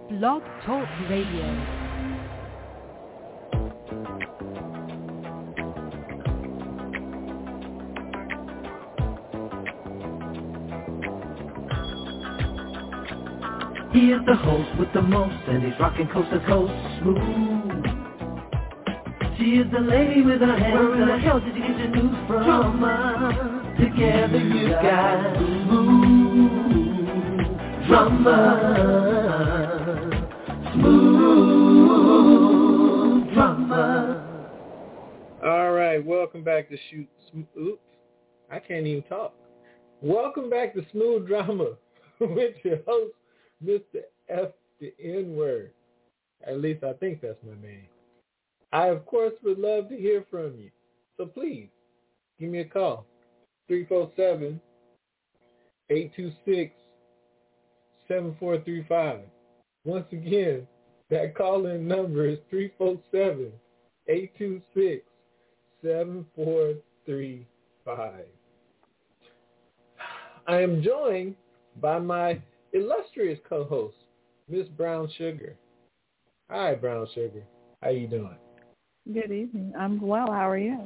Blog Talk Radio. He is the host with the most, and he's rocking coast to coast smooth. She is the lady with her hands. Where in the hell did you get your news from? Drama. Together you got smooth drama. Smooth drama. All right, welcome back to Oops, I can't even talk. Welcome back to Smooth Drama with your host, Mr. F the N-word. At least I think that's my name. I, of course, would love to hear from you. So please, give me a call. 347-826-7435. Once again, that call-in number is 347-826-7435. I am joined by my illustrious co-host, Miss Brown Sugar. Hi, Brown Sugar. How you doing? Good evening. I'm well. How are you?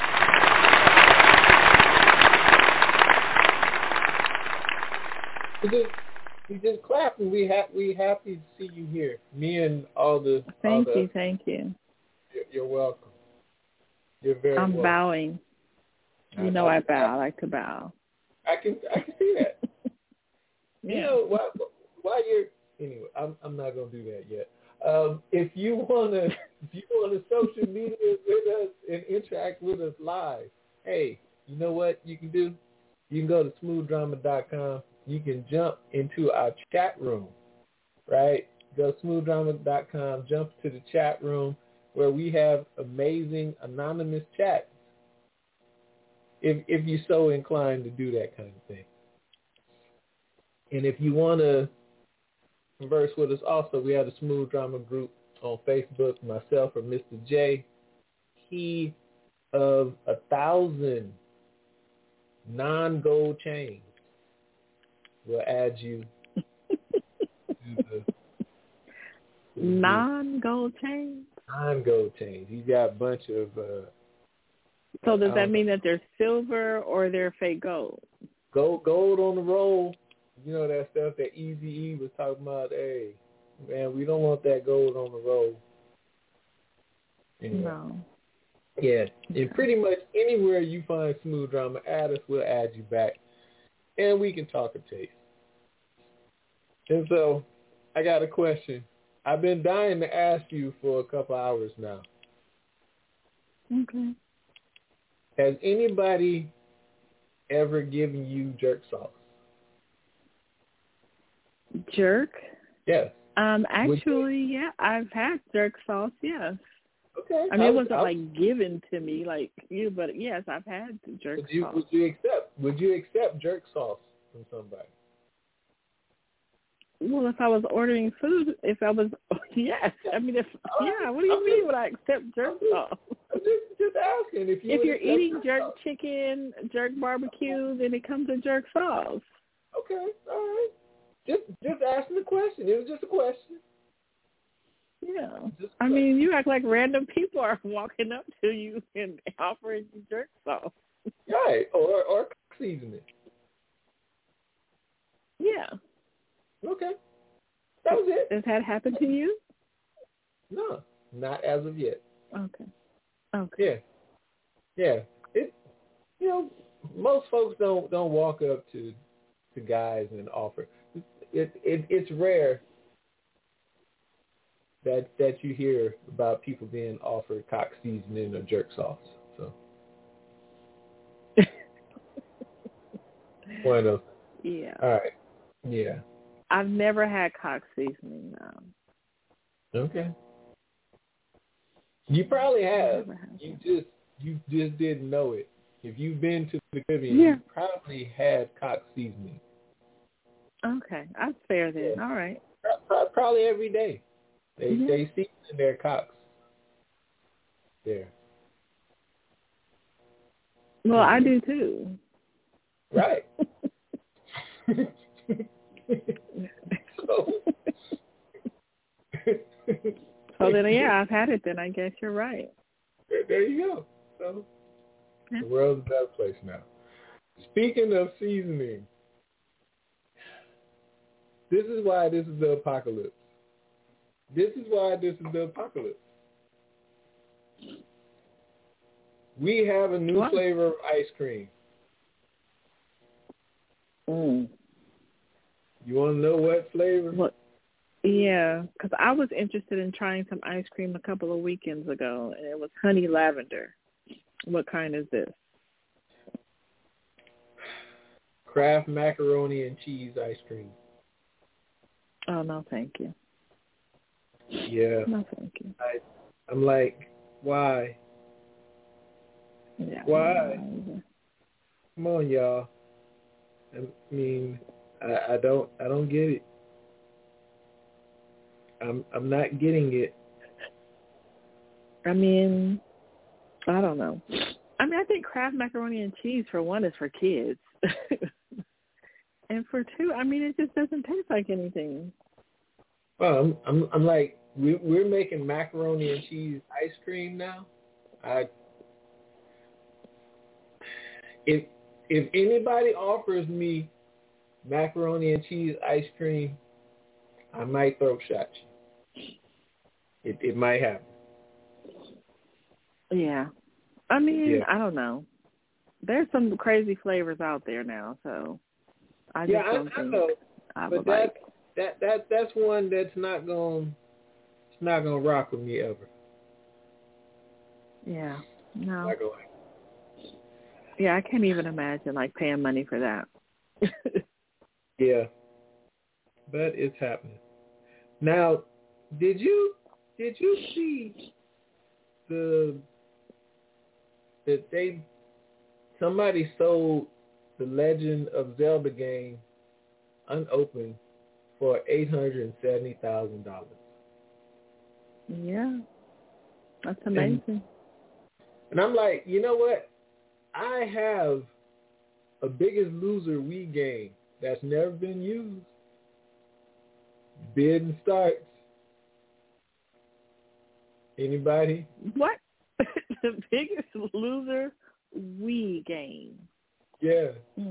We just clapped, and we happy to see you here. Me and all the. Thank you. You're welcome. You're very welcome. I'm bowing. You know I bow. I like to bow. I can see that. Yeah. You know, while you're anyway, I'm not gonna do that yet. If you wanna social media with us and interact with us live, hey, you know what you can do? You can go to smoothdrama.com. You can jump into our chat room, right? Go to smoothdrama.com, jump to the chat room where we have amazing anonymous chats. If you're so inclined to do that kind of thing. And if you want to converse with us also, we have a Smooth Drama group on Facebook, myself or Mr. J. He of 1,000 non-gold chains will add you to the non-gold chains? Non-gold chains. He's got a bunch of... so does that mean that they're silver or they're fake gold? Gold on the roll. You know that stuff that Eazy-E was talking about? Hey, man, we don't want that gold on the roll. Anyway. No. Yeah, and pretty much anywhere you find Smooth Drama, add us, we'll add you back. And we can talk a taste. And so, I got a question. I've been dying to ask you for a couple hours now. Okay. Has anybody ever given you jerk sauce? Jerk? Yes. Actually, yeah, I've had jerk sauce, yes. Okay. I mean, it wasn't like given to me like you, but yes, I've had jerk sauce. Would you accept jerk sauce from somebody? Well, if I was ordering food, yes. I mean, what do you mean would I accept jerk sauce? I'm just asking. If you're eating jerk chicken, jerk barbecue, then it comes with jerk sauce. Okay, all right. Just asking the question. It was just a question. Yeah. I mean, you act like random people are walking up to you and offering you jerk sauce. Right, or seasoning. Yeah. Okay. That was it. Has that happened to you? No, not as of yet. Okay. Yeah. It, most folks don't walk up to guys and offer. It's rare that you hear about people being offered cock seasoning or jerk sauce. So one of those. Yeah. All right. Yeah. I've never had cock seasoning, no. Okay. You probably have. You just didn't know it. If you've been to the Caribbean, you probably had cock seasoning. Okay, that's fair then. Yeah. All right. Probably every day. They season their cocks there. Well, I do too. Right. So So then, yeah, I've had it. Then I guess you're right. There you go. So the world's a better place now. Speaking of seasoning, this is why this is the apocalypse. This is why this is the apocalypse. We have a new flavor of ice cream. Mm. You want to know what flavor? What? Yeah, because I was interested in trying some ice cream a couple of weekends ago, and it was honey lavender. What kind is this? Kraft macaroni and cheese ice cream. Oh, no, thank you. Yeah. No, thank you. I'm like, why? Yeah. Why? Come on, y'all. I mean, I don't get it. I'm not getting it. I mean, I don't know. I mean, I think Kraft macaroni and cheese, for one, is for kids. And for two, I mean, it just doesn't taste like anything. Well, I'm like, we're making macaroni and cheese ice cream now. If anybody offers me macaroni and cheese ice cream, I might throw shots. It might happen. Yeah. I mean, I don't know. There's some crazy flavors out there now, so I just don't think know. I but would like. That's one that's not gonna rock with me ever. Yeah. No. Not gonna. Yeah, I can't even imagine like paying money for that. Yeah. But it's happening. Now, did you see that somebody sold the Legend of Zelda game unopened for $870,000? Yeah. That's amazing. And I'm like, you know what? I have a Biggest Loser Wii game that's never been used. Bid starts. Anybody? What? The Biggest Loser Wii game. Yeah.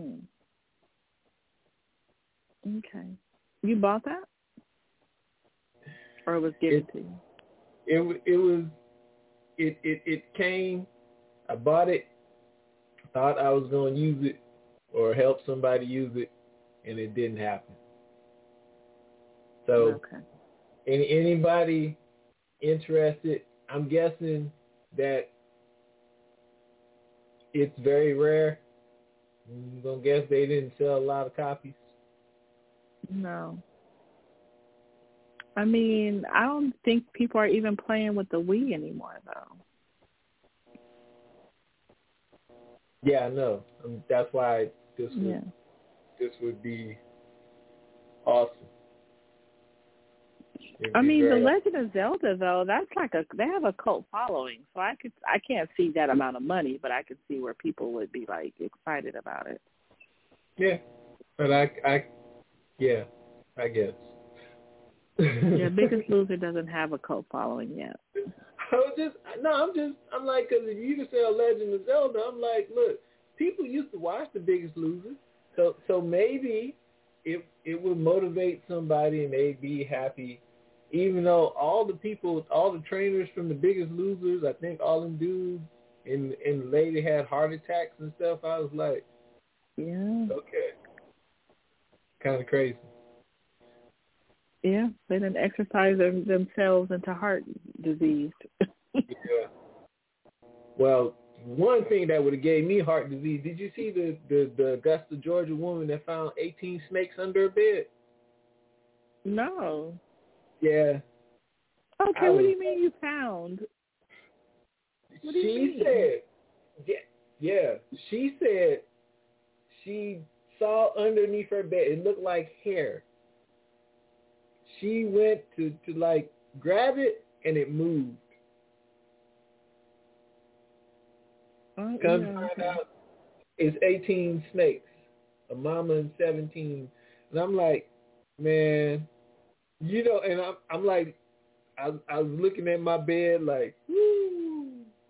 Okay. You bought that? Or it was given to you? It came. I bought it. Thought I was going to use it or help somebody use it, and it didn't happen. So, anybody interested? I'm guessing that it's very rare. I'm going to guess they didn't sell a lot of copies. No. I mean, I don't think people are even playing with the Wii anymore, though. Yeah, I know. That's why this would be awesome. I mean, The Legend of Zelda, though, that's like they have a cult following, so I can't see that amount of money, but I could see where people would be like excited about it. Yeah, but I guess. Yeah, Biggest Loser doesn't have a cult following yet. I'm like, because if you can sell Legend of Zelda, I'm like, look, people used to watch The Biggest Loser, so maybe it would motivate somebody and they'd be happy, even though all the trainers from The Biggest Losers, I think all them dudes and the lady had heart attacks and stuff. I was like, yeah, okay, kind of crazy. Yeah, they didn't exercise themselves into heart disease. Yeah. Well, one thing that would have gave me heart disease, did you see the Augusta, Georgia woman that found 18 snakes under her bed? No. Yeah. Okay, what do you mean you found? What do you mean? She said, yeah, she said she saw underneath her bed, it looked like hair. She went to like grab it and it moved. Come find out it's 18 snakes, a mama and 17. And I'm like, man, and I'm like, I was looking at my bed like, woo,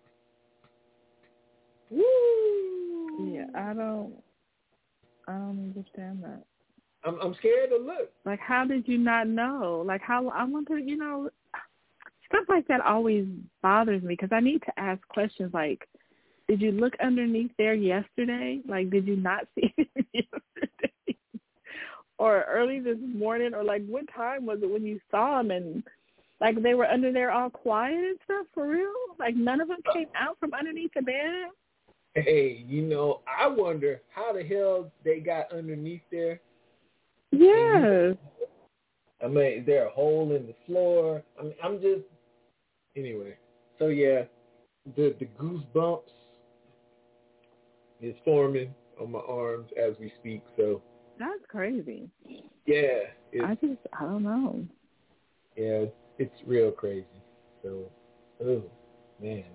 woo. Yeah, I don't understand that. I'm scared to look. Like, how did you not know? Like, how, I wonder, stuff like that always bothers me because I need to ask questions like, did you look underneath there yesterday? Like, did you not see it yesterday? Or early this morning? Or, like, what time was it when you saw them? And, like, they were under there all quiet and stuff, for real? Like, none of them came out from underneath the bed? Hey, I wonder how the hell they got underneath there. Yes. I mean, is there a hole in the floor? I mean, I'm just, anyway. So, yeah, the goosebumps is forming on my arms as we speak. So That's crazy. yeah, I don't know. Yeah, it's real crazy. So, oh man,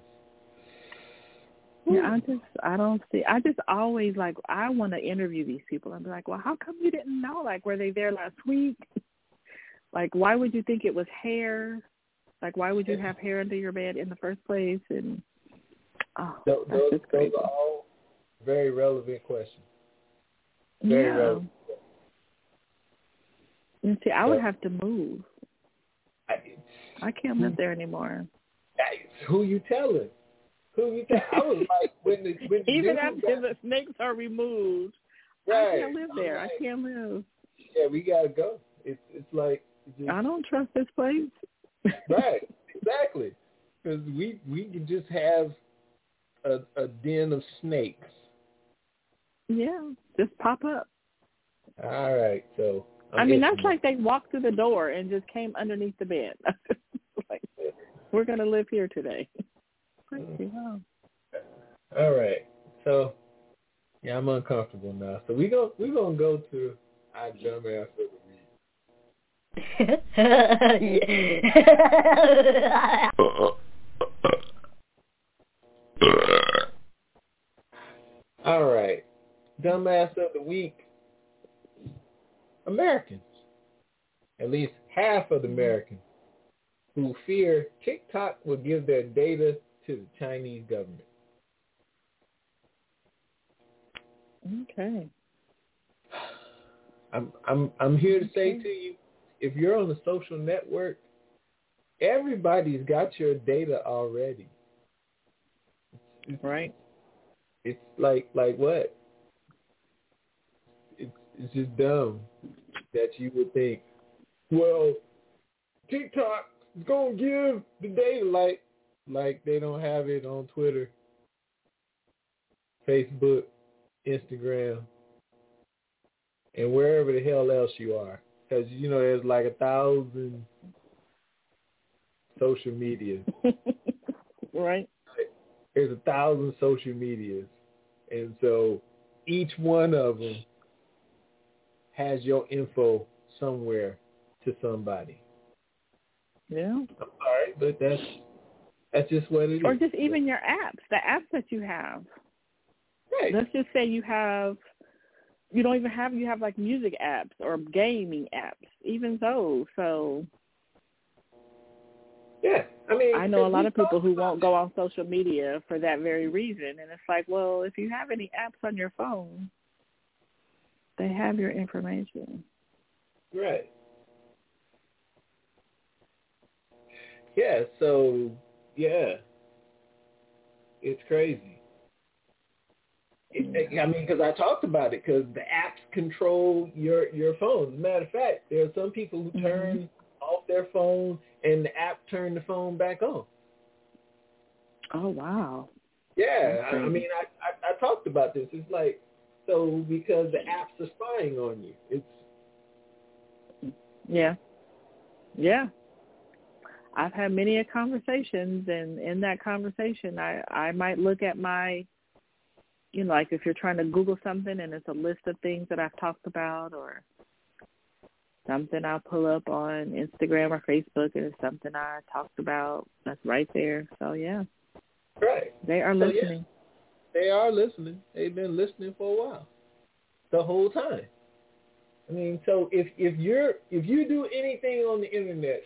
I just always like, I want to interview these people and be like, well, how come you didn't know? Like, were they there last week? Like, why would you think it was hair? Like, why would you have hair under your bed in the first place? And that's just crazy. Those are all very relevant questions. Very relevant. And see, I would have to move. I can't live there anymore. Who you telling? I was like, when even after the snakes are removed, right. I can't live there. I can't live. Yeah, we gotta go. It's like I don't trust this place. Right, exactly. Because we can just have a den of snakes. Yeah, just pop up. All right, so I mean that's like they walked through the door and just came underneath the bed. Like, we're gonna live here today. Wow. All right, so yeah, I'm uncomfortable now. So we're gonna go to our dumbass of the week. All right, dumbass of the week. Americans, at least half of the Americans, who fear TikTok will give their data to the Chinese government. Okay. I'm here to say to you, if you're on a social network, everybody's got your data already. Right. It's like what? It's just dumb that you would think, well, TikTok is gonna give the data like they don't have it on Twitter, Facebook, Instagram, and wherever the hell else you are. Because, there's like 1,000 social media. Right. There's 1,000 social medias. And so each one of them has your info somewhere to somebody. Yeah. I'm sorry, but that's just what it is. Or just even your apps, the apps that you have. Right. Let's just say you have like music apps or gaming apps, even those. So yeah, I know a lot of people who won't go on social media for that very reason. And it's like, well, if you have any apps on your phone, they have your information. Right. Yeah, so, yeah, it's crazy. Because I talked about it, because the apps control your phone. As a matter of fact, there are some people who turn off their phone and the app turn the phone back on. Oh, wow. Yeah, I talked about this. It's like, so because the apps are spying on you. Yeah. I've had many conversations, and in that conversation, I might look at my, like if you're trying to Google something and it's a list of things that I've talked about, or something I'll pull up on Instagram or Facebook and it's something I talked about, that's right there. So, yeah. Right. They are listening. Yeah, they are listening. They've been listening for a while. The whole time. So if you do anything on the internet,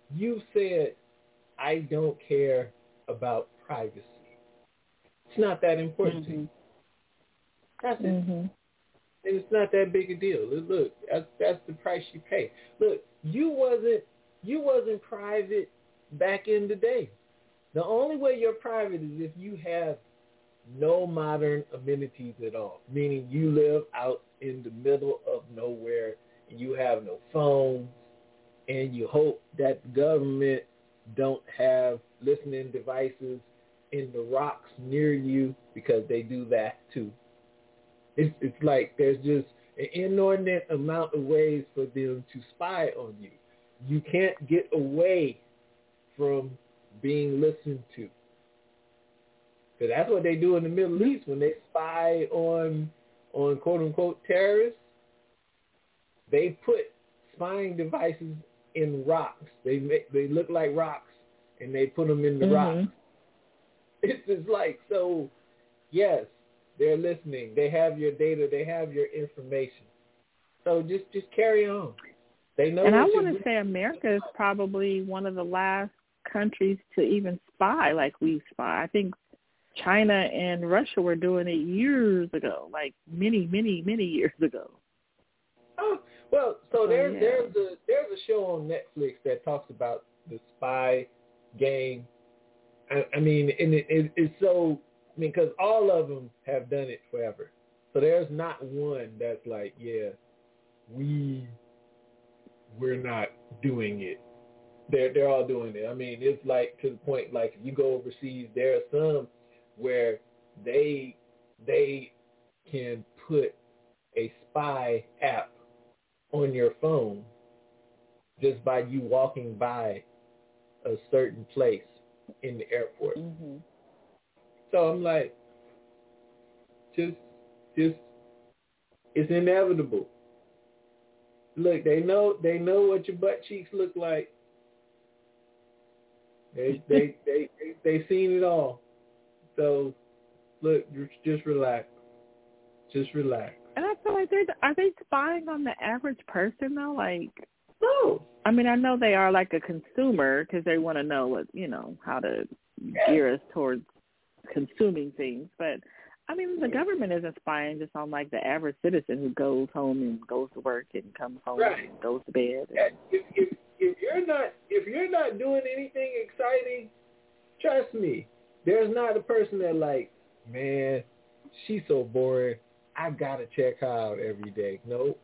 you said, I don't care about privacy. It's not that important to you. That's it. And it's not that big a deal. Look, that's the price you pay. Look, you wasn't private back in the day. The only way you're private is if you have no modern amenities at all, meaning you live out in the middle of nowhere and you have no phones, and you hope that the government don't have listening devices in the rocks near you, because they do that too. It's like there's just an inordinate amount of ways for them to spy on you. You can't get away from being listened to. Because that's what they do in the Middle East when they spy on quote-unquote terrorists. They put spying devices in rocks. They look like rocks, and they put them in the rocks. It's just like, so, yes, they're listening. They have your data. They have your information. So just carry on. They know. And I want to say America is probably one of the last countries to even spy like we spy. I think China and Russia were doing it years ago, like many, many, many years ago. Oh, well, so there's a show on Netflix that talks about the spy game. I mean, and it's so, I mean, because all of them have done it forever. So there's not one that's like, yeah, we're not doing it. They're all doing it. I mean, it's like to the point, like if you go overseas, there are some where they can put a spy app on your phone just by you walking by a certain place in the airport. So I'm like, just it's inevitable. Look, they know what your butt cheeks look like. They seen it all. So look, just relax. Just relax. And I feel like are they spying on the average person though? Like, no. I mean, I know they are like a consumer because they want to know what, how to gear us towards consuming things. But I mean, the government isn't spying just on like the average citizen who goes home and goes to work and comes home and goes to bed. If you're not doing anything exciting, trust me, there's not a person that like, man, she's so boring, I gotta check her out every day. Nope,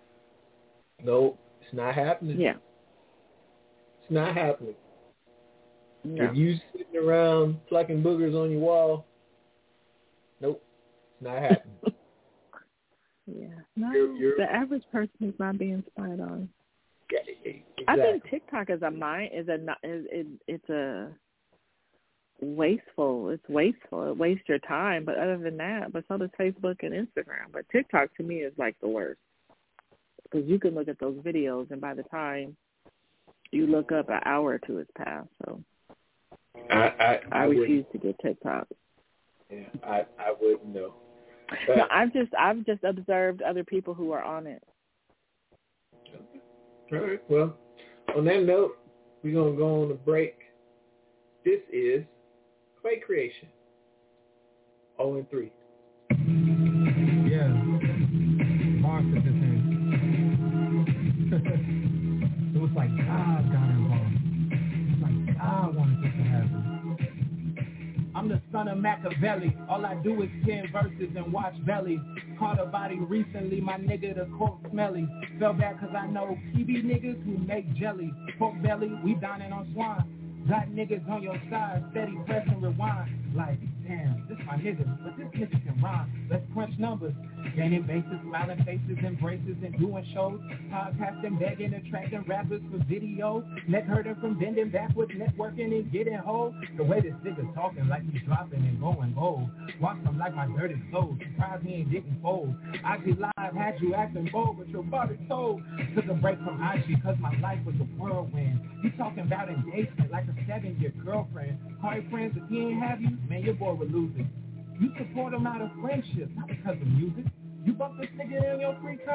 it's not happening. Yeah, it's not happening. No. If you sitting around plucking boogers on your wall, nope, it's not happening. You're, the average person is not being spied on. Exactly. I think TikTok is wasteful. It's wasteful. It wastes your time. But other than that, but so does Facebook and Instagram. But TikTok to me is like the worst, because you can look at those videos and by the time you look up, an hour or two has passed. So I refuse to get TikTok. Yeah, I wouldn't know. But, no, I've just observed other people who are on it. All right. Well, on that note, we're gonna go on a break. This is Clay Creation. 0-3. Yeah. Mark said this thing. It was like God got involved. It was like God wanted this to happen. I'm the son of Machiavelli. All I do is pen verses and watch belly. Caught a body recently, my nigga the quote smelly. Fell back cause I know PB niggas who make jelly. Pork belly, we dining on swine. Got niggas on your side, steady press and rewind. Like, damn, this my nigga, but this nigga can rhyme. Let's crunch numbers. Gaining bases, smiling faces, embraces, and doing shows. Podcasting, begging, attracting rappers for video. Neck hurting from bending backwards, networking and getting whole. The way this nigga talking like he's dropping and going gold. Watch him like my dirty soul. Surprised he ain't getting fold. IG Live had you acting bold, but your body told. Took a break from IG cause my life was a whirlwind. You talking about engagement like a 7-year girlfriend. Call your friends if he ain't have you, man, your boy would lose it. You support him out of friendship, not because of music. You bump this nigga in your free time,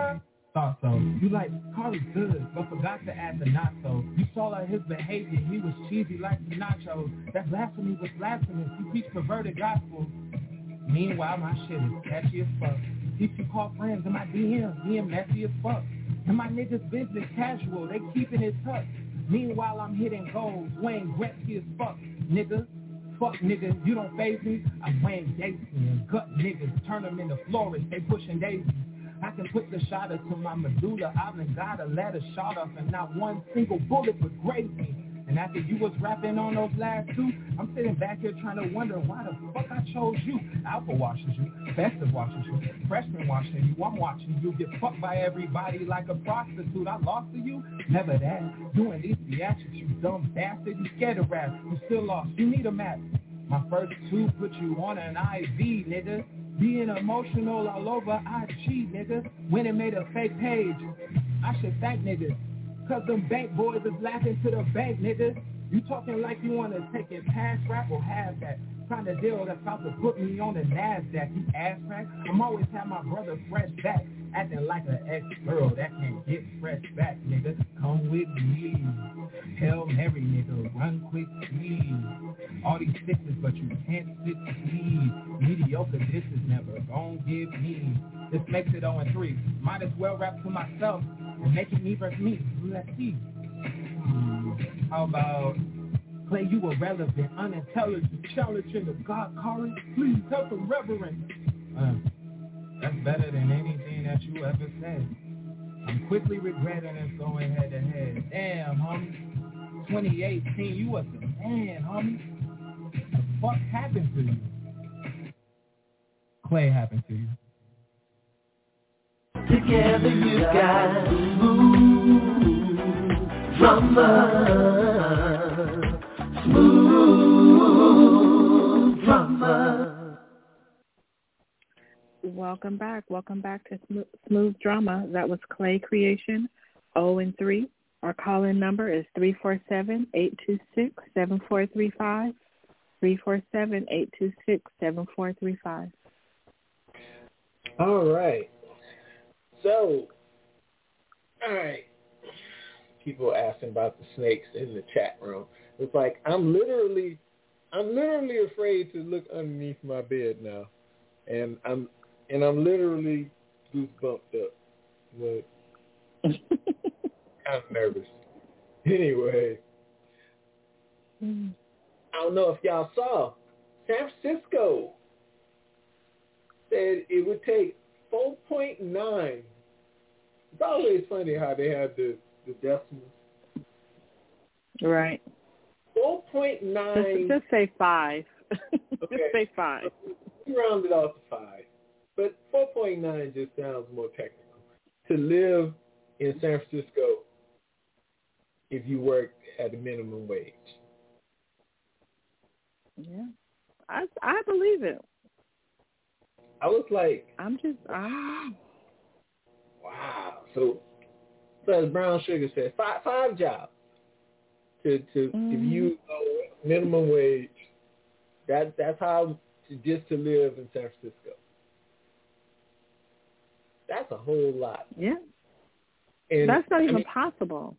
Thought so. You like, Kari good, but forgot to add the not so. You saw like his behavior, he was cheesy like the nachos. That blasphemy was blasphemous. You preach perverted gospel. Meanwhile, my shit is catchy as fuck. People call friends in my DM, being messy as fuck. And my niggas business casual, they keeping it tucked. Meanwhile, I'm hitting goals, Wayne Gretzky as fuck, nigga. Fuck niggas, you don't faze me. I'm Wayne Gacy and gut niggas, turn them into florists, they pushing daisies. I can put the shotter to my medulla. I done got a letter shot off and not one single bullet would graze me. And after you was rapping on those last two, I'm sitting back here trying to wonder why the fuck I chose you. Alpha washes you, Festive washes you, Freshman washing you, I'm watching you get fucked by everybody like a prostitute. I lost to you? Never that. Doing these theatrics, you dumb bastard. You scared of rap, you still lost, you need a map. My first two put you on an IV, nigga. Being emotional all over IG, nigga. When it made a fake page, I should thank niggas. Cause them bank boys is laughing to the bank, nigga. You talking like you wanna take it past rap or have that. Trying to deal that's about to put me on the NASDAQ, you ass crack. I'm always have my brother fresh back. Acting like an ex-girl that can't get fresh back, nigga. Come with me. Hail Mary, nigga. Run quick, please. All these sixes, but you can't sit speed. Mediocre, this is never gon' give me. This makes it 0-3. Might as well rap to myself and make it me versus me. Let's see. How about Clay, you irrelevant, unintelligent, challenging the God, Kari? Please help him, reverend. That's better than anything that you ever said. I'm quickly regretting it's going head to head. Damn, homie. 2018, you was the man, homie. What the fuck happened to you? Clay happened to you. Together you got smooth drama. Smooth drama. Welcome back to Smooth Drama. That was Clay Creation, 0-3. Our call-in number is 347-826-7435, 347-826-7435. All right. So, all right. People asking about the snakes in the chat room. It's like I'm literally afraid to look underneath my bed now, and I'm literally goosebumped up. But I'm nervous. Anyway, I don't know if y'all saw, San Francisco said it would take 4.9. It's always funny how they have the decimals. Right. 4.9. Just say 5. Okay. Just say 5. We rounded off to 5. But 4.9 just sounds more technical. To live in San Francisco if you work at a minimum wage. Yeah. I believe it. I was like, I don't know. Wow. So as Brown Sugar said, five jobs to if you minimum wage. That's how just to live in San Francisco. That's a whole lot. Yeah. And that's not even possible.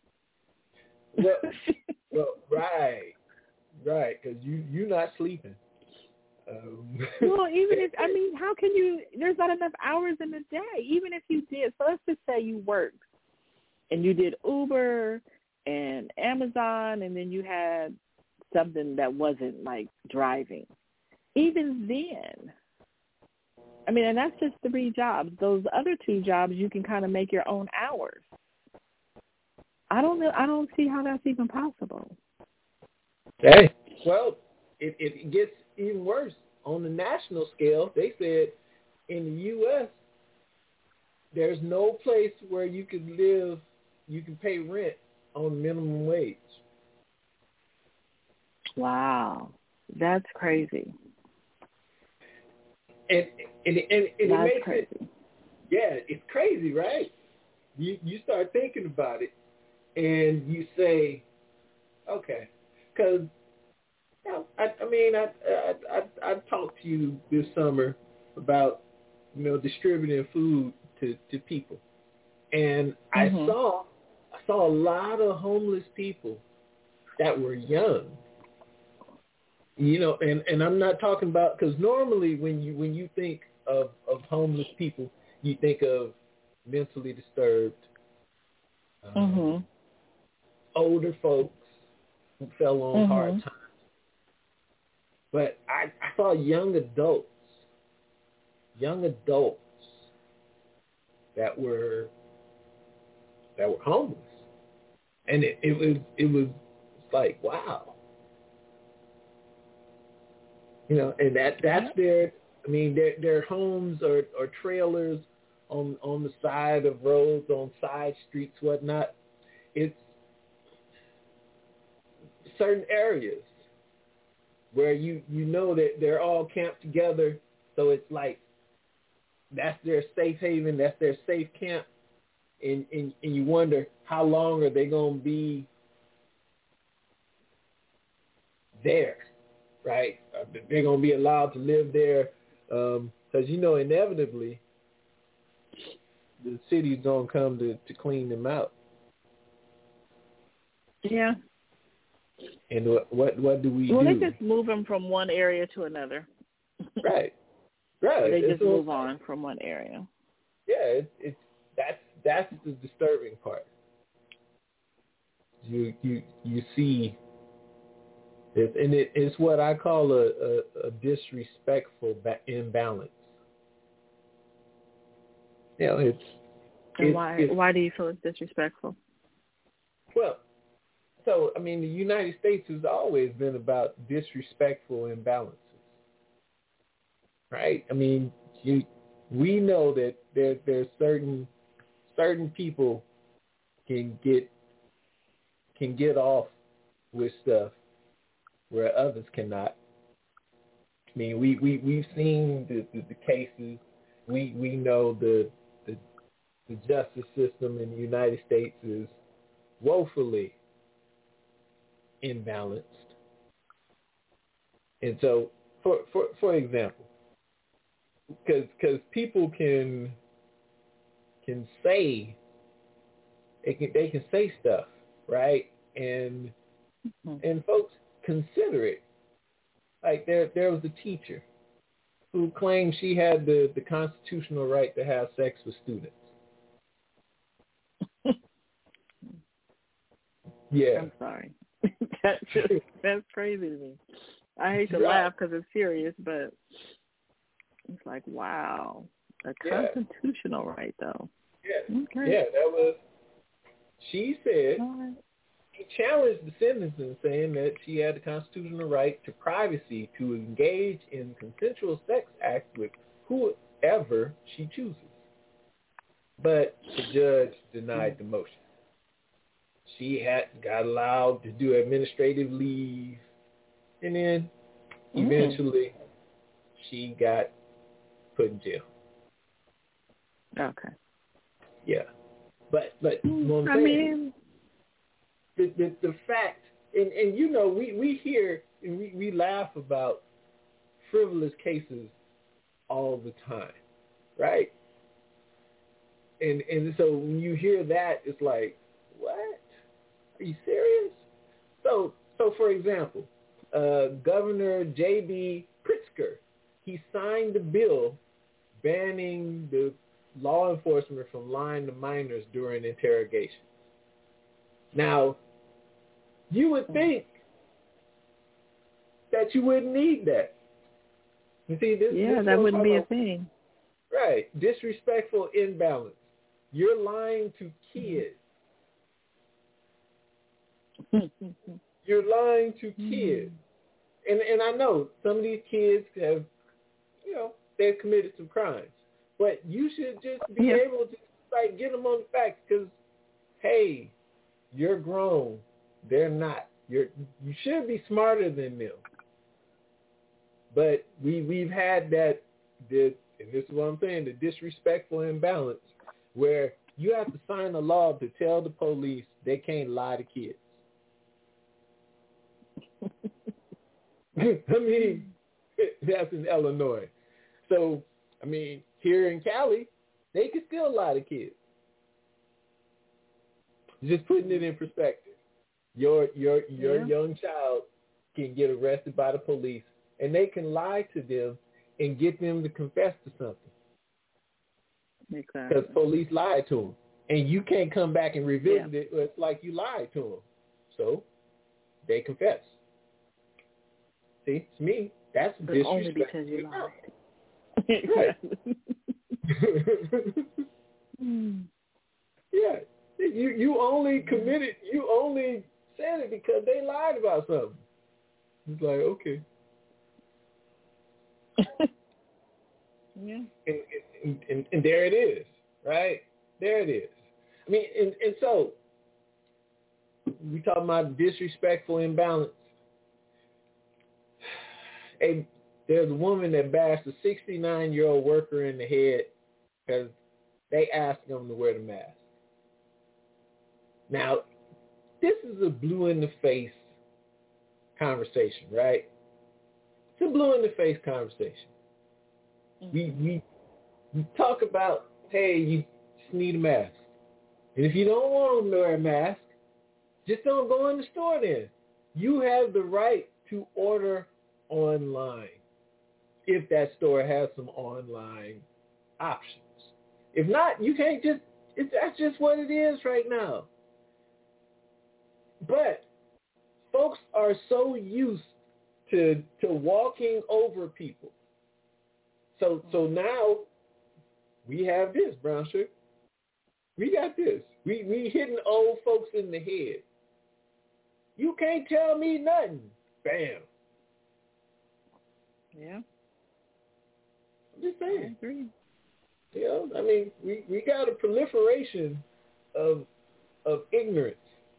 Well, right, because you're not sleeping. Well, even if, how can you, there's not enough hours in the day, even if you did. So let's just say you worked and you did Uber and Amazon and then you had something that wasn't like driving. Even then, and that's just 3 jobs. Those other 2 jobs, you can kind of make your own hours. I don't see how that's even possible. Hey, well, it gets even worse. On the national scale, they said in the U.S., there's no place where you can live, you can pay rent on minimum wage. Wow. That's crazy. And it makes crazy. It's crazy, right? You start thinking about it, and you say, okay, because I talked to you this summer about distributing food to people, And I saw a lot of homeless people that were young. And I'm not talking about, because normally when you think of homeless people, you think of mentally disturbed, older folks who fell on hard times. But I saw young adults that were homeless, and it was like, wow, and that's their. I mean, their homes or trailers on the side of roads, on side streets, whatnot. It's certain areas where you know that they're all camped together, so it's like that's their safe haven, that's their safe camp, and you wonder how long are they going to be there, right? They're going to be allowed to live there, because inevitably the city's going to come to clean them out. Yeah. And what do we do? Well, they just move them from one area to another. Right. They just move on from one area. Yeah, that's the disturbing part. You see it, and it's what I call a disrespectful imbalance. Why do you feel it's disrespectful? Well, so, I mean, the United States has always been about disrespectful imbalances, right? I mean, we know that there's certain people can get off with stuff where others cannot. I mean, we've seen the cases. We know the justice system in the United States is woefully imbalanced. And so, for example, because people can say they can say stuff, right? And folks consider it. Like there was a teacher who claimed she had the constitutional right to have sex with students. Yeah. I'm sorry. That's crazy to me. I hate to laugh because it's serious, but it's like, wow, a constitutional right, though. Yeah. Okay. Yeah, that was. She said she challenged the sentencing, saying that she had the constitutional right to privacy to engage in consensual sex acts with whoever she chooses. But the judge denied the motion. She got allowed to do administrative leave, and then eventually she got put in jail. Okay. Yeah, but what I'm saying, the fact, and we hear and we laugh about frivolous cases all the time, right? And so when you hear that, it's like, what? Are you serious? So for example, Governor J.B. Pritzker, he signed a bill banning the law enforcement from lying to minors during interrogation. Now, you would think that you wouldn't need that. You see, this that wouldn't be a thing. Right. Disrespectful imbalance. You're lying to kids. You're lying to kids. And I know some of these kids have, they've committed some crimes. But you should just be able to get them on the facts because, hey, you're grown. They're not. You should be smarter than them. But we've had that, and this is what I'm saying, the disrespectful imbalance where you have to sign a law to tell the police they can't lie to kids. I mean, that's in Illinois. So, I mean, here in Cali, they can still lie to kids. Just putting it in perspective. Your young child can get arrested by the police, and they can lie to them and get them to confess to something. Exactly. Because police lied to them. And you can't come back and revisit it. It's like you lied to them. So they confess. See, it's me. That's disrespect. Only because you lied. Right. Yeah. You only committed, you only said it because they lied about something. It's like, okay. Yeah. And there it is, right? There it is. I mean, and so we talking about disrespectful imbalance. Hey, there's a woman that bashed a 69-year-old worker in the head because they asked them to wear the mask. Now, this is a blue-in-the-face conversation, right? It's a blue-in-the-face conversation. We talk about, hey, you just need a mask. And if you don't want them to wear a mask, just don't go in the store then. You have the right to order online if that store has some online options. If not, you can't just, that's just what it is right now. But folks are so used to walking over people. So now we have this, brown sugar. We got this. We hitting old folks in the head. You can't tell me nothing. Bam. Yeah. I'm just saying. I agree. You know, I mean, we got a proliferation of ignorance.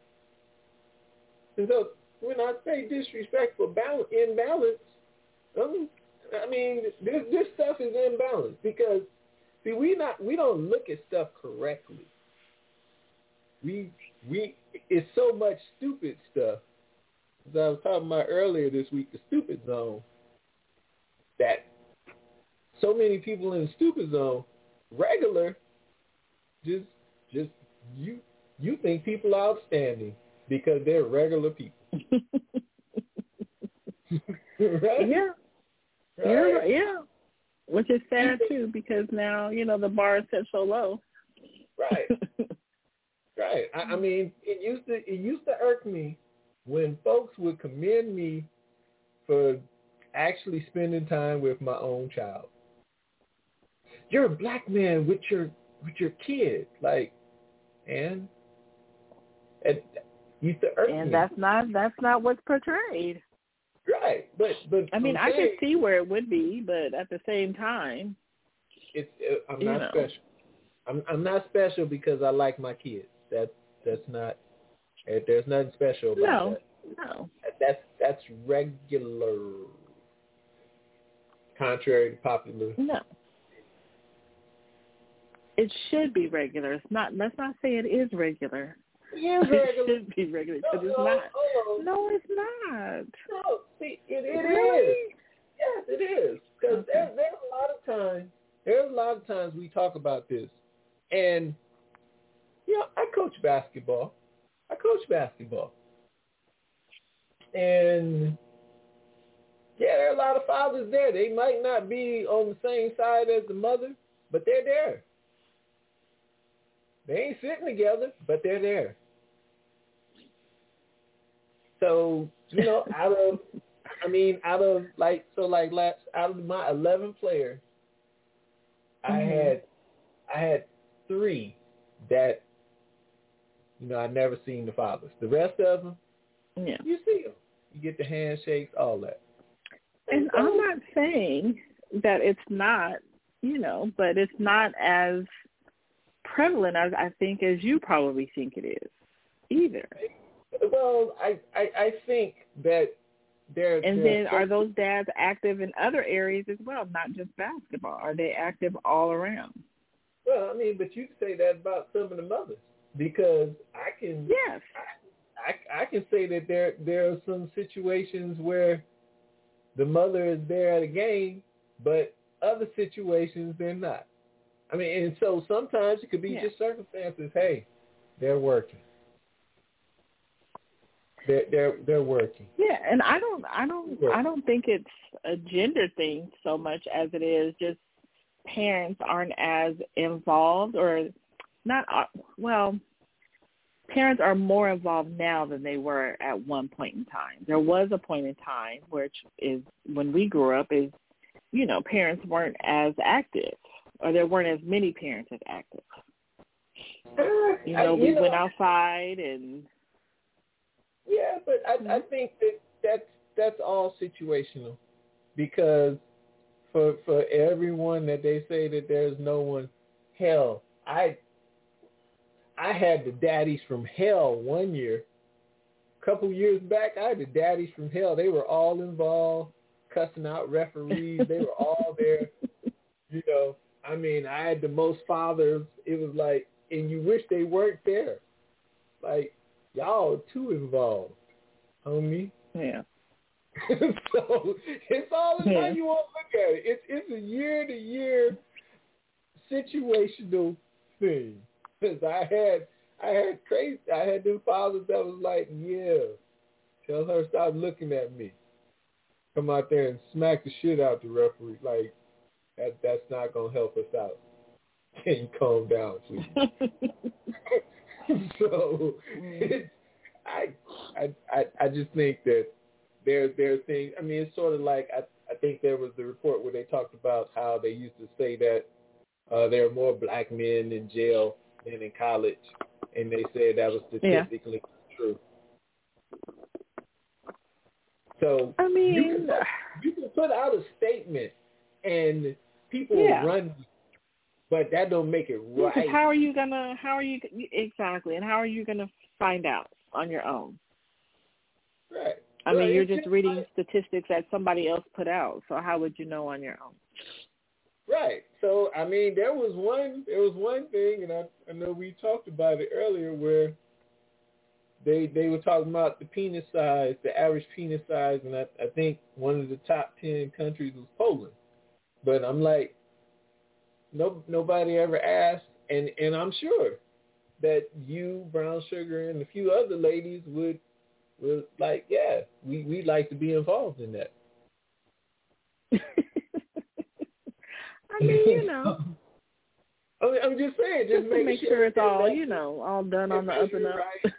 And so when I say disrespectful imbalance, I mean this stuff is imbalanced because see we don't look at stuff correctly. We it's so much stupid stuff. As I was talking about earlier this week, the stupid zone. That so many people in the stupid zone, regular, just you think people are outstanding because they're regular people. Right? Yeah. Right? Yeah. Which is sad too because now, the bar is set so low. Right. Right. I mean, it used to irk me when folks would commend me for actually spending time with my own child. You're a black man with your kid, like, and it used to irk me. And that's not what's portrayed. Right, but I mean, I could see where it would be, but at the same time, I'm not special. I'm not special because I like my kids. That's not. There's nothing special about that. No. That's regular. Contrary to popular. No. It should be regular. It's not. Let's not say it is regular. It is regular. It should be regular because it's not. No, it's not. No, see, it is. Yes, it is. Because there's a lot of times we talk about this, and I coach basketball. And there are a lot of fathers there. They might not be on the same side as the mother, but they're there. They ain't sitting together, but they're there. So, out of my 11 players, I had 3 that, I never seen the fathers. The rest of them, you see them. You get the handshakes, all that. And I'm not saying that it's not, but it's not as prevalent as I think as you probably think it is either. Well, I think that are those dads active in other areas as well, not just basketball? Are they active all around? Well, I mean, but you can say that about some of the mothers because I can say that there are some situations where the mother is there at a game, but other situations they're not. I mean, and so sometimes it could be just circumstances. Hey, they're working. They're working. Yeah, and I don't think it's a gender thing so much as it is just parents aren't as involved, or not. Well, parents are more involved now than they were at one point in time. There was a point in time, which is when we grew up, is, you know, parents weren't as active, or there weren't as many parents as active. We went outside and. Yeah, but I think that's all situational, because for everyone that they say that there's no one, hell, I had the daddies from hell one year. A couple years back, I had the daddies from hell. They were all involved, cussing out referees. They were all there. You know, I mean, I had the most fathers. It was like, and you wish they weren't there. Like, y'all are too involved, homie. Yeah. So it's all in how you want to look at it. It's a year-to-year situational thing. Because I had them fathers that was like, yeah, tell her stop looking at me. Come out there and smack the shit out the referee. Like, that's not gonna help us out. Can you calm down, please? So I just think that there are things. I mean, it's sort of like I think there was the report where they talked about how they used to say that there are more black men in jail than in college, and they said that was statistically true. So I mean, you can put out a statement and people will run, but that don't make it right. Because how are you exactly, and how are you gonna find out on your own? Right. I mean, you're just reading statistics that somebody else put out, so how would you know on your own? Right. So, I mean, there was one thing, and I know we talked about it earlier, where they were talking about the penis size, the average penis size, and I think one of the top 10 countries was Poland. But I'm like, nobody ever asked, and I'm sure that you, Brown Sugar, and a few other ladies would like, yeah, we'd like to be involved in that. I mean, you know. I'm just saying, just make sure it's all, all done on the up and up. Right.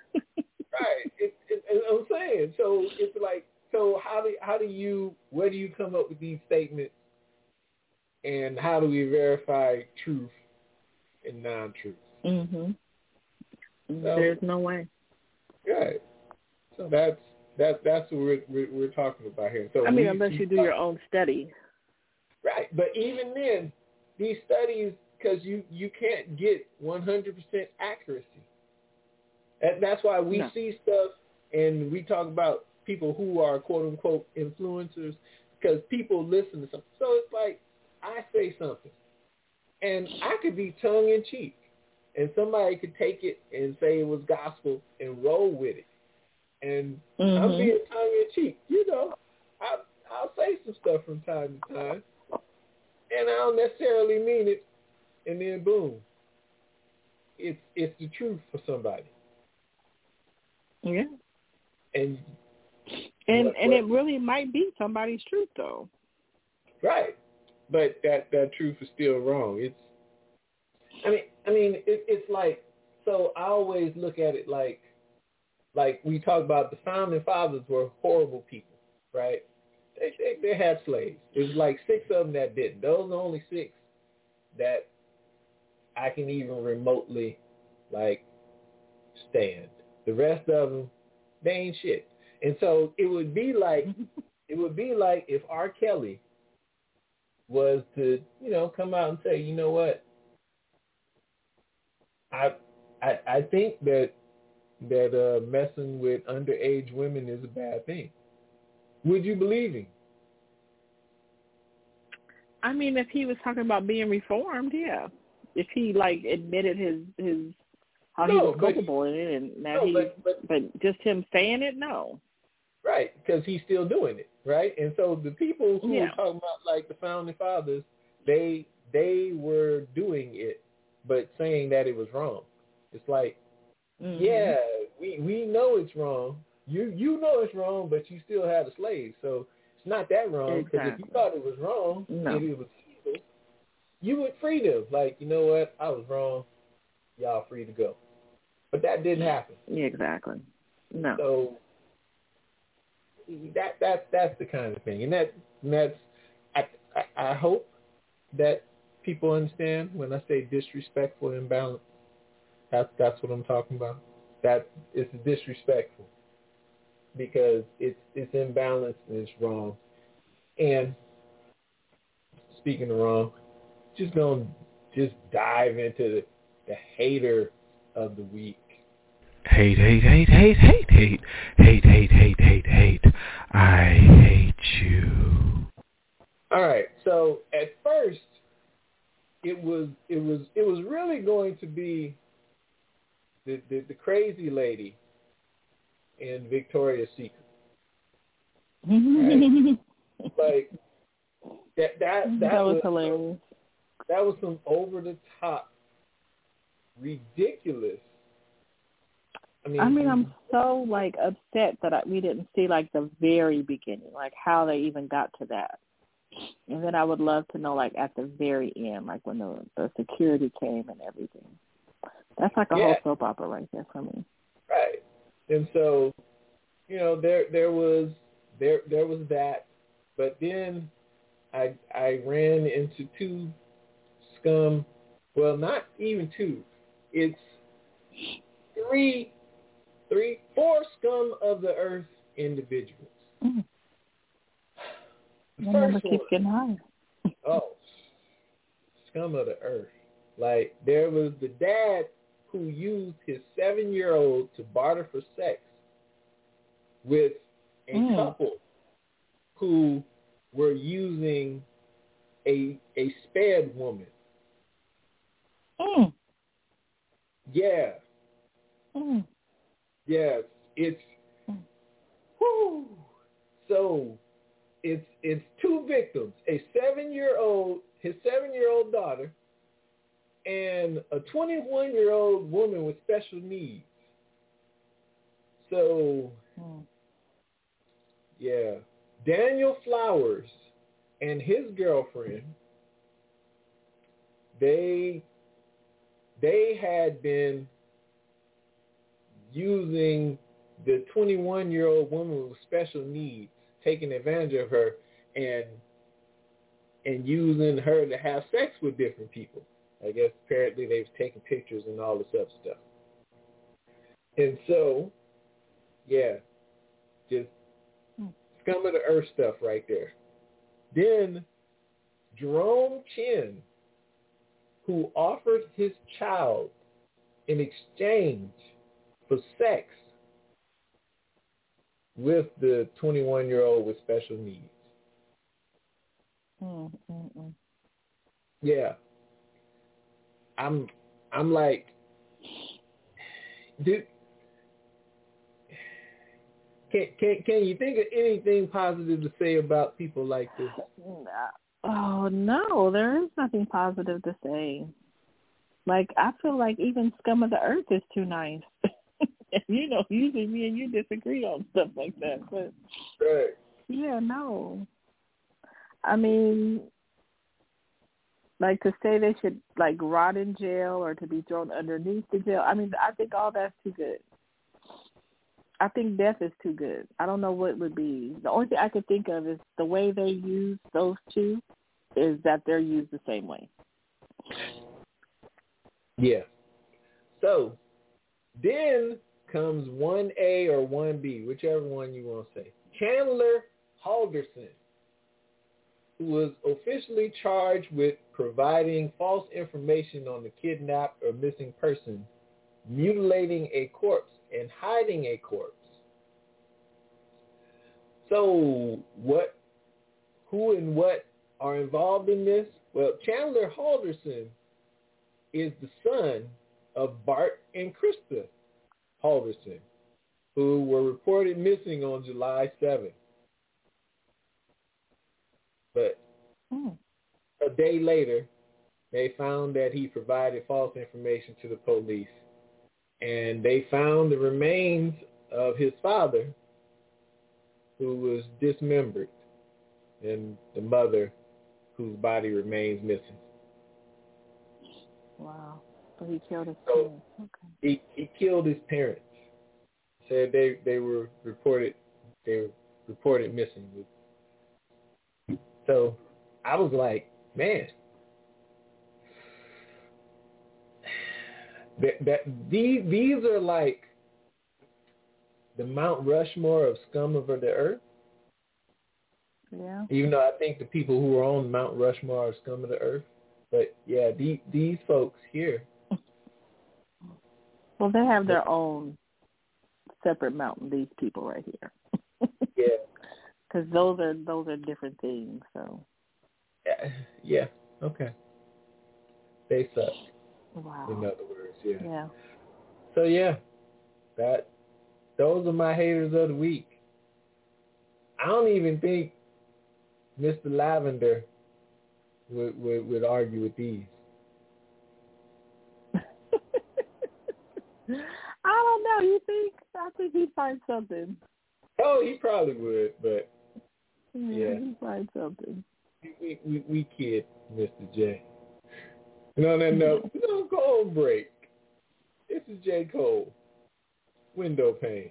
I'm saying, so it's like, so where do you come up with these statements, and how do we verify truth and non-truth? Mm-hmm. So, there's no way. Right. So that's what we're talking about here. So I mean, unless you do your own study. Right, but even then, these studies, because you can't get 100% accuracy. That's why we see stuff, and we talk about people who are quote-unquote influencers, because people listen to something. So it's like, I say something, and I could be tongue-in-cheek, and somebody could take it and say it was gospel and roll with it. And I'm being tongue-in-cheek. I'll say some stuff from time to time, and I don't necessarily mean it, and then boom, it's the truth for somebody. Yeah. And it really might be somebody's truth, though. Right. But that truth is still wrong. It's like, so I always look at it like we talk about the founding fathers were horrible people, right? They had slaves. It was like 6 of them that didn't. Those are the only 6 that I can even remotely stand. The rest of them, they ain't shit. And so it would be like if R. Kelly was to, come out and say, you know what, I think that messing with underage women is a bad thing. Would you believe him? I mean, if he was talking about being reformed, yeah. If he admitted his how he was culpable in it, and now but just him saying it, no. Right, because he's still doing it, right? And so the people who were talking about the founding fathers, they were doing it, but saying that it was wrong. It's like, yeah, we know it's wrong, You know it's wrong, but you still have a slave. So it's not that wrong, because if you thought it was wrong, if it was evil, you would free them. Like, you know what? I was wrong. Y'all free to go. But that didn't happen. Yeah, exactly. No. So that's the kind of thing. And that's I hope that people understand when I say disrespectful and imbalanced. That's what I'm talking about. That it's disrespectful because it's imbalanced and it's wrong. And speaking of wrong, just gonna dive into the hater of the week. Hate. I hate you. All right. So at first, it was really going to be the crazy lady in Victoria's Secret. Right? Like that was hilarious. That was some over the top, ridiculous. I mean, I'm so upset that we didn't see the very beginning, how they even got to that. And then I would love to know at the very end, when the security came and everything. That's a whole soap opera right there for me. Right. And so, there was that, but then I ran into two scum. Well, not even two. It's four scum of the earth individuals. Mm. The first keeps getting higher. Scum of the earth. There was the dad who used his 7-year-old to barter for sex with a couple who were using a sped woman. Mm. Yeah. Mm. Yes. It's whoo. So it's two victims, his 7-year-old daughter, and a 21-year-old woman with special needs. So, yeah, Daniel Flowers and his girlfriend, they had been using the 21-year-old woman with special needs, taking advantage of her and using her to have sex with different people. I guess apparently they've taken pictures and all this other stuff. And so, yeah, just scum of the earth stuff right there. Then Jerome Chin, who offered his child in exchange for sex with the 21-year-old with special needs. Yeah. I'm like, dude, can you think of anything positive to say about people like this? Oh, no, there is nothing positive to say. I feel like even scum of the earth is too nice. Usually me and you disagree on stuff like that. But, right. Yeah, no. I mean, to say they should, rot in jail or to be thrown underneath the jail, I mean, I think all that's too good. I think death is too good. I don't know what would be. The only thing I could think of is the way they use those two is that they're used the same way. Yeah. So then comes 1A or 1B, whichever one you want to say. Chandler Halderson, who was officially charged with providing false information on the kidnapped or missing person, mutilating a corpse, and hiding a corpse. So who and what are involved in this? Well, Chandler Halderson is the son of Bart and Krista Halderson, who were reported missing on July 7th. But a day later, they found that he provided false information to the police. And they found the remains of his father, who was dismembered, and the mother whose body remains missing. Wow. So he killed his parents. Okay. He killed his parents. Said they were reported missing. So I was like, man, these are like the Mount Rushmore of scum of the earth. Yeah. Even though I think the people who are on Mount Rushmore are scum of the earth. But yeah, these folks here. Well, they have their own separate mountain, these people right here. Yeah. Because those are different things, so. Yeah, okay. They suck. Wow. In other words, yeah. Yeah. So yeah, those are my haters of the week. I don't even think Mr. Lavender would argue with these. I don't know. You think? I think he'd find something. Oh, he probably would, but yeah. He'd find something. We kid Mr. J. No. No cold break. This is J. Cole. Window pane.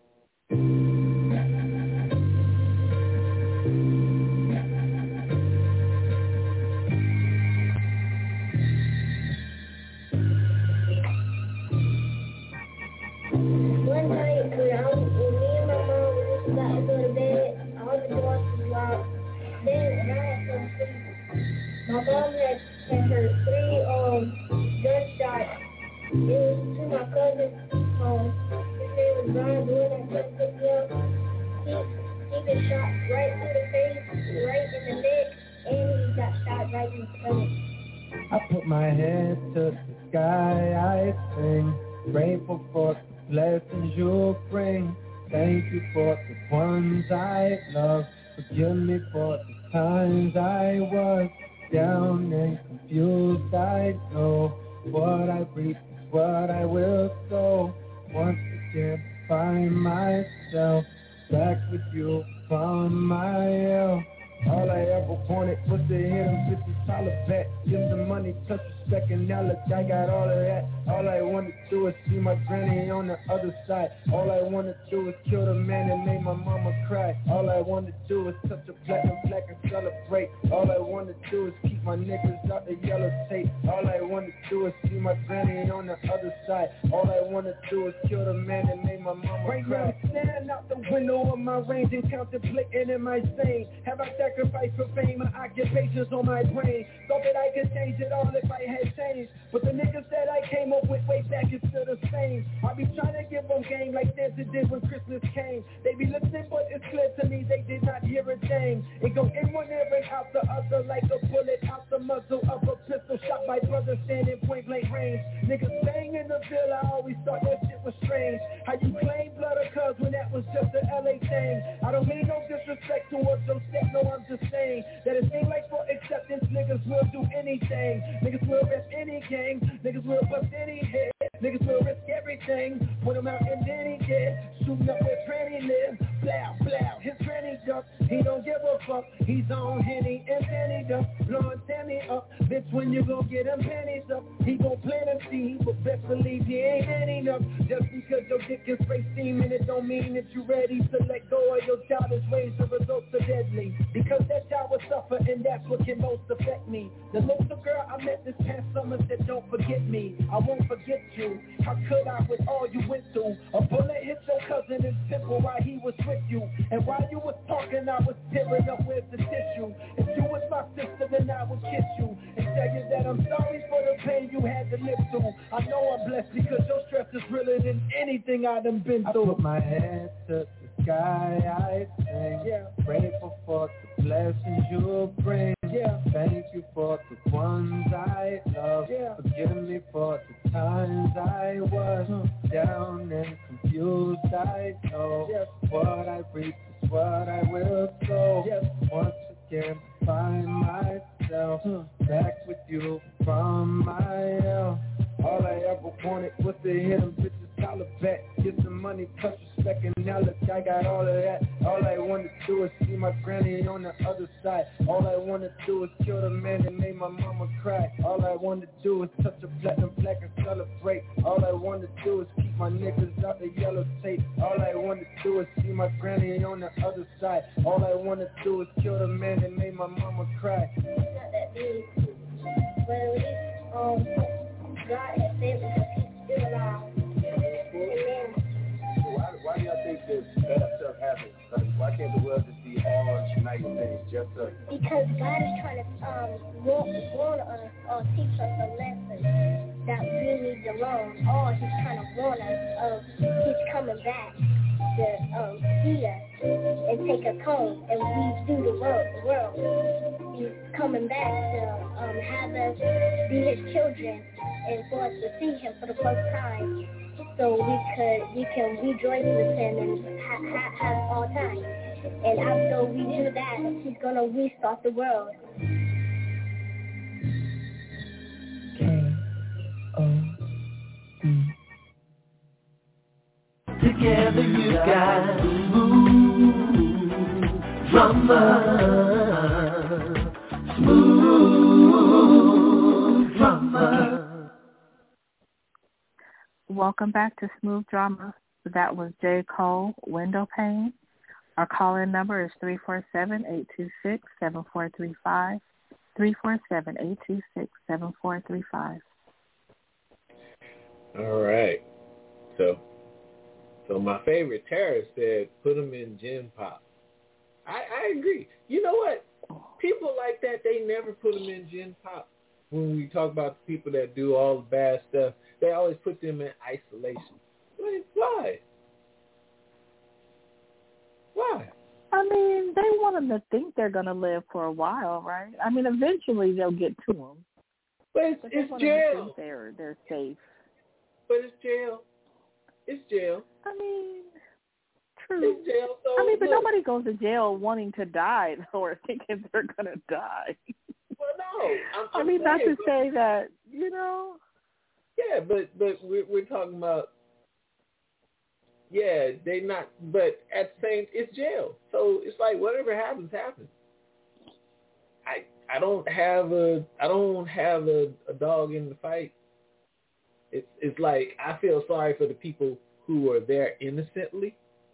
One night when me and my mom were just about to go to bed, all the doors was locked. Then when I had come sleep, my mom had heard 3 gunshots. It was to my cousin's home. His name was Brian Boone. I couldn't pick me up. He been shot right through the face, right in the neck, and he got shot right in the stomach. I put my head to the sky, I sing, grateful for the blessings you bring. Thank you for the ones I love. Forgive me for the times I was down and confused. I know what I reap is what I will sow. Once again, find myself back with you from my hell. All I ever wanted was to hear them bitches holler back. Give them money, touch respect, and now look, I got all of that. All I wanted to do is see my granny on the other side. All I wanted to do is kill the man that made my mama cry. All I wanted to do is touch a platinum flag and celebrate. All I wanted to do is keep my niggas out the yellow tape. All I wanted to do is see my granny on the other side. All I wanted to do is kill the man that made my mama cry. Right now, standing out the window of my range and contemplating in my sane. Have I sacrificed for fame? My occupation's on my brain. Thought that I could change it all if I had changed, but the niggas that I came up with way back is still the same. I be trying to give them game like Santa did when Christmas came. They be listening, but it's clear to me they did not hear a thing. It go in one ear and out the other like a bullet out the muzzle of a pistol. Shot my brother standing point blank range. Niggas staying in the field, I always thought that shit was strange. How you claim blood of cuz when that was just a LA thing? I don't mean no disrespect towards your state, no, I'm just saying that it ain't like for acceptance, niggas will do anything. Niggas will risk any gang, niggas will bust any head, niggas will risk everything. Put him out and then he dead, shooting up where Tranny lives. Blow, blow, his Tranny duck, he don't give a fuck. He's on Henny and Penny duck, blowing Tammy up. Bitch, when you gon' get him pennies up, he gon' plant a seed, but best believe he ain't had enough. Just because your dick is straight steaming, it don't mean that you ready to let go of your childish ways. The results are deadly, because that child will suffer, and that's what can most affect me. The little girl I met this past summer said, don't forget me, I won't forget you. How could I with all you went through? A bullet hit your cousin in temple while he was with you, and while you was talking I was tearing up with the tissue. If you was my sister then I would kiss you and tell you that I'm sorry for the pain you had to live through. I know I'm blessed because your stress is realer than anything I done been through. I put my head to the sky, I sing, grateful for the blessings you bring. Thank you for the ones I love. Forgive me for the times I was down and confused. I know what I reap is what I will sow. Once again, find myself back with you from my hell. All I ever wanted was to hear them bitches holler back. get some money, touch respect, and now look, I got all of that. All I want to do is see my granny on the other side. All I want to do is kill the man that made my mama cry. All I want to do is touch a platinum plaque and celebrate. All I want to do is keep my niggas out the yellow tape. All I want to do is see my granny on the other side. All I want to do is kill the man that made my mama cry. It's not that big, but at least God has saved us. He's still alive. Amen. So why do y'all think this bad stuff happens? Like, why can't the world just be all nice things, just us? Because God is trying to warn us or teach us a lesson that we need to learn. Or He's trying to warn us of He's coming back to see us and take us home and weave through the world. He's coming back to have us be His children and for us to see Him for the first time, so we can rejoice with Him and have all time. And after we do that, He's gonna restart the world. Together you got smooth drummer, smooth drummer. Welcome back to Smooth Drama. That was J. Cole, Window Pane. Our call-in number is 347-826-7435, 347-826-7435. All right. So my favorite Tara said, put them in Gen Pop. I agree. You know what? People like that, they never put them in Gen Pop. When we talk about the people that do all the bad stuff, they always put them in isolation. Why? I mean, they want them to think they're going to live for a while, right? I mean, eventually they'll get to them. But it's jail. They're safe. But it's jail. It's jail. I mean, true. It's jail. So but nobody goes to jail wanting to die or thinking they're going to die. Well, no. I'm not to say that, you know. Yeah, but we're talking about, yeah, they not, but at the same, it's jail. So it's like whatever happens, happens. I don't have a dog in the fight. It's like I feel sorry for the people who are there innocently.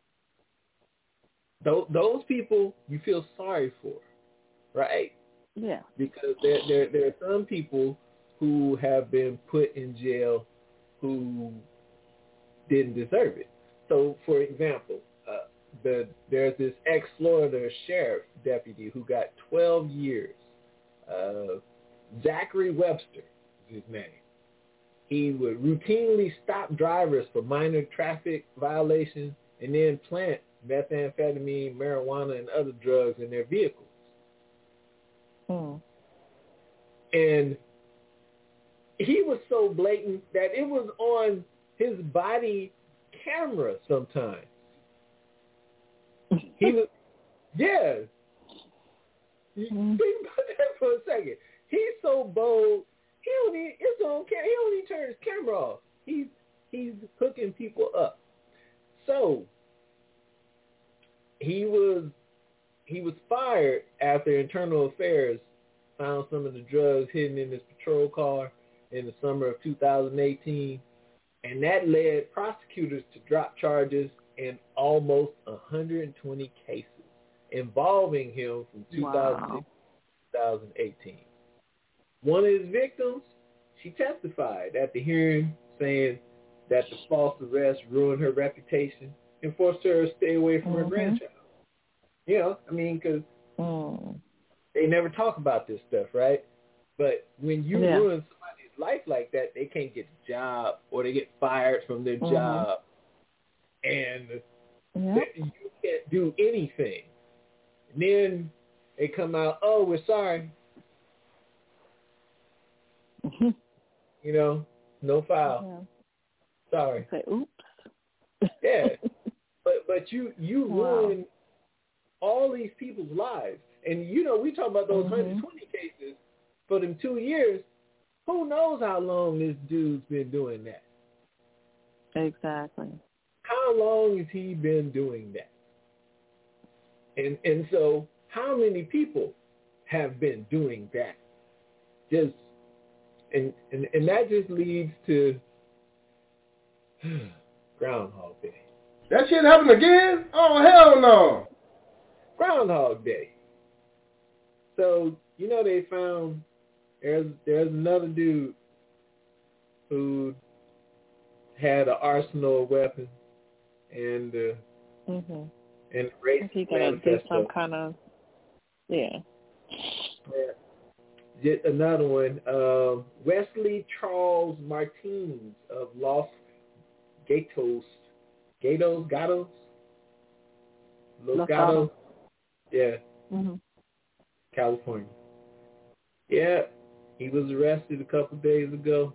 Those people you feel sorry for, right? Yeah. Because there are some people who have been put in jail who didn't deserve it. So, for example, there's this ex-Florida sheriff deputy who got 12 years. Zachary Webster is his name. He would routinely stop drivers for minor traffic violations and then plant methamphetamine, marijuana, and other drugs in their vehicles. And he was so blatant that it was on his body camera sometimes. He was, yeah. Think about that for a second. He's so bold. He don't even turn his camera off. He's hooking people up. So he was fired after Internal Affairs found some of the drugs hidden in his patrol car in the summer of 2018, and that led prosecutors to drop charges in almost 120 cases involving him from 2006 to 2018. One of his victims, she testified at the hearing saying that the false arrest ruined her reputation and forced her to stay away from her grandchild. You know, I mean, because they never talk about this stuff, right? But when you ruin somebody's life like that, they can't get a job or they get fired from their job, and you can't do anything. And then they come out, oh, we're sorry. You know, no file. Sorry. Say, oops. Yeah. But you ruin all these people's lives. And, you know, we talk about those 120 cases for them 2 years. Who knows how long this dude's been doing that? Exactly. How long has he been doing that? And so how many people have been doing that? Just and that just leads to Groundhog Day. That shit happened again? Oh, hell no. Groundhog Day. So, you know, they found there's another dude who had an arsenal of weapons and race he gonna do some kind of Just another one. Wesley Charles Martins of Los Gatos, yeah, California. Yeah, he was arrested a couple days ago.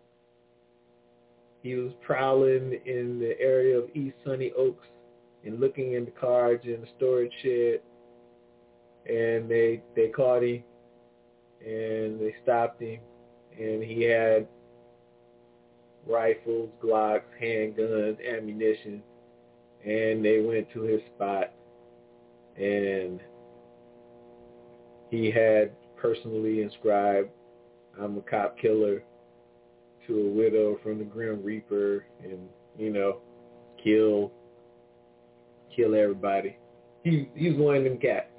He was prowling in the area of East Sunny Oaks and looking in the cars in the storage shed, and they caught him and they stopped him, and he had rifles, Glocks, handguns, ammunition, and they went to his spot, and he had personally inscribed, "I'm a cop killer," to a widow from the Grim Reaper, and, you know, kill everybody. He's one of them cats.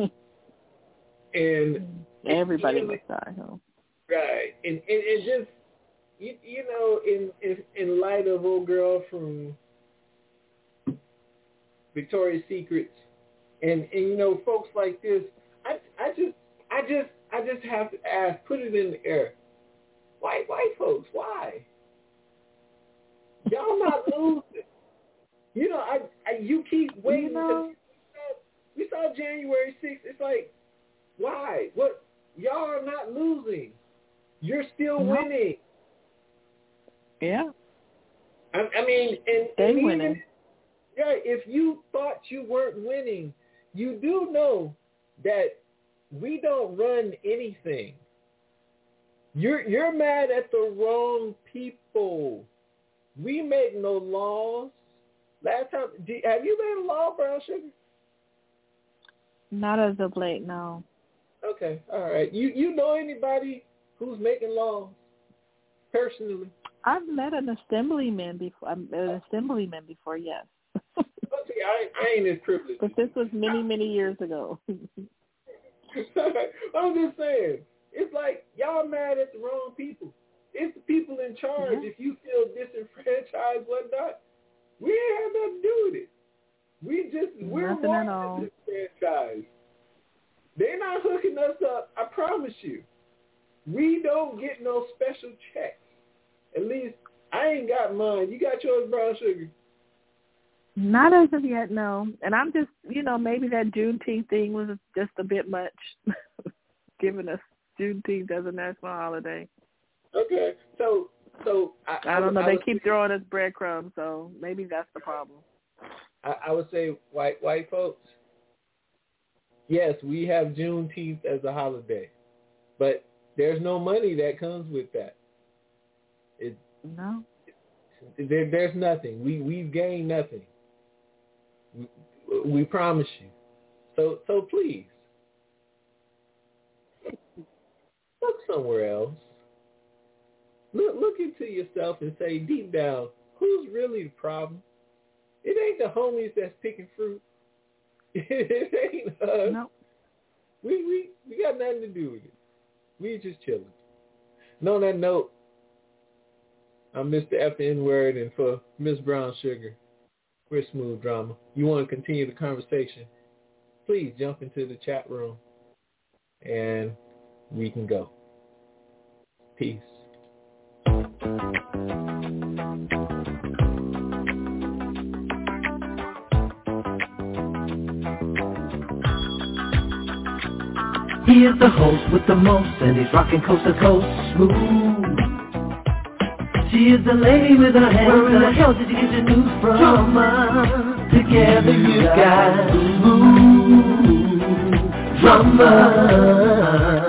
And everybody must die, huh? Right. And just, you know, in light of old girl from Victoria's Secrets, and you know, folks like this, I just have to ask, put it in the air. White folks, why? Y'all not losing. You know, you keep waiting. You know? We saw January 6th. It's like, why? What? Y'all are not losing. You're still winning. Yeah. I mean, and they winning. Yeah, if you thought you weren't winning, you do know that we don't run anything. You're mad at the wrong people. We make no laws. Last time, have you made a law, Brown Sugar? Not as of late, no. Okay, all right. You know anybody who's making laws personally? I've met an assemblyman before. Yes. Okay, I ain't as privileged. But this was many years ago. I'm just saying. It's like y'all mad at the wrong people. It's the people in charge. Yeah. If you feel disenfranchised, whatnot, we ain't have nothing to do with it. We're disenfranchised. They're not hooking us up. I promise you. We don't get no special checks. At least I ain't got mine. You got yours, Brown Sugar? Not as of yet, no. And I'm just, you know, maybe that Juneteenth thing was just a bit much, giving us Juneteenth as a national holiday. Okay, so I don't know. They keep throwing us breadcrumbs, so maybe that's the problem. I would say, white folks, yes, we have Juneteenth as a holiday, but there's no money that comes with that. No. There's nothing. We've gained nothing. We promise you. So please, look somewhere else. Look into yourself and say deep down, who's really the problem? It ain't the homies that's picking fruit. It ain't us. No. We got nothing to do with it. We just chilling. And on that note, I'm Mr. F the N-word, and for Miss Brown Sugar, we're Smooth Drama. You want to continue the conversation, please jump into the chat room and we can go. Peace. He is the host with the most, and he's rocking coast to coast, smooth. She is the lady with her hands. Where in the hell did you get your news from? Drama. Together you got smooth drama.